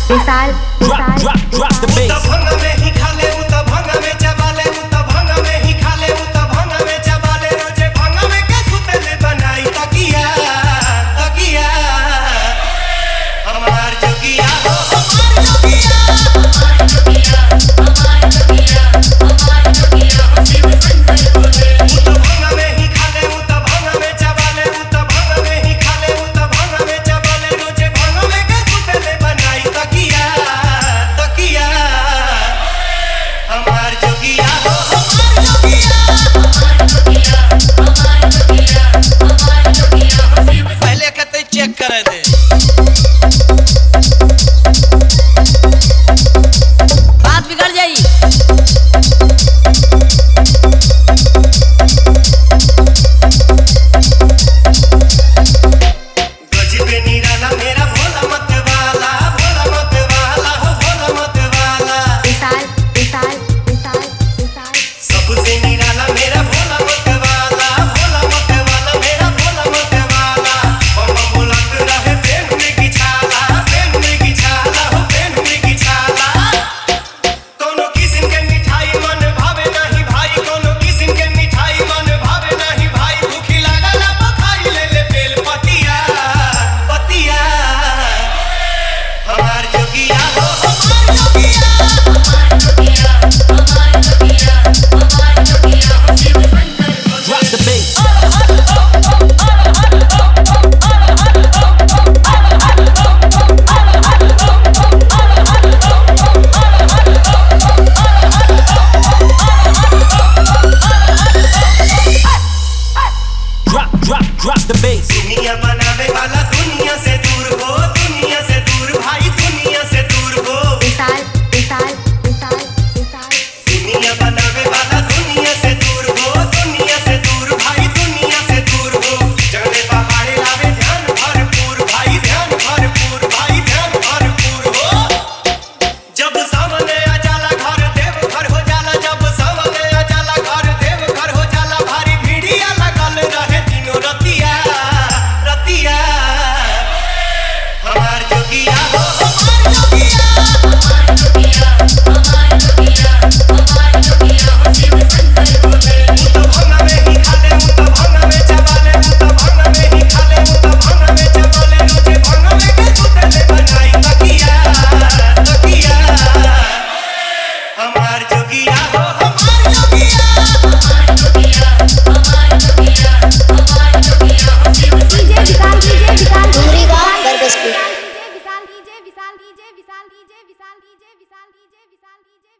Vishal drop the bass। भंग में ही खा ले तो भंग में चबा ले तो भंग में ही खा ले तो भंग में चबा ले रोजे भंग में के सुतले बनाई तकिया तकिया हमार जोगिया हो हमार जोगिया हमार जोगिया हमार जोगिया हमार जोगिया शिव शंकर बोले तो भंग में ही खा ले तो भंग में चबा ले तो भंग में ही खा ले तो भंग में चबा ले रोजे भंग में के सुतले बनाई तकिया तकिया हमार जोगिया हो हमार जोगिया हमार जोगिया हमार जोगिया हमार जोगिया पहले कहते चेक करे दे बात बिगड़ जाई। गजबे निराला मेरा भोला मत वाला हो भोला मत वाला विशाल विशाल विशाल विशाल सबसे निराला मेरा भोला मत वाला मेरा भोला मत वाला बम बोलत रहे प्रेम की छाला हो प्रेम की छाला कोनो किस्म के मिठाई मन भावे नहीं भाई कोनो किस्म के मिठाई मन भावे नहीं भाई भूखी लागला पखाई ले ले बेल पतिया पतिया हमार जोगिया हो हमार जोगिया हमार जोगिया हमार जोगिया हमार जोगिया Shiv Shankar Drop the bass। Drop the bass। दुनिया बनावे वाला दुनिया से दूर भाई दुनिया से दूर हो विशाल विशाल विशाल विशाल दुनिया बनावे वाला दुनिया से दूर भाई दुनिया से दूर हो जगले पहाड़े लावे ध्यान भरपूर भाई ध्यान भरपूर हो जब सामने आ जाला घर देव घर हो जाला जब सामने आ जाला घर देव घर हो जाला भारी भीड़िया लगल रहे तीनों रतिया रतिया हमार जोगिया हो हमार जोगिया हमार जोगिया हमार जोगिया हमार जोगिया शिव शंकर बोले तो भंग में ही खा ले तो भंग में चबा ले तो भंग में ही खा ले तो भंग में चबा ले रोजे भंग में के सुतले बनाई तकिया तकिया हमार जोगिया हो हमार जोगिया हमार जोगिया हमार जोगिया हमार जोगिया शिव डीजे विशाल डुमरी गांव Barbaspur. Vishal DJ Vishal DJ Vishal DJ Vishal DJ Vishal DJ Vishal DJ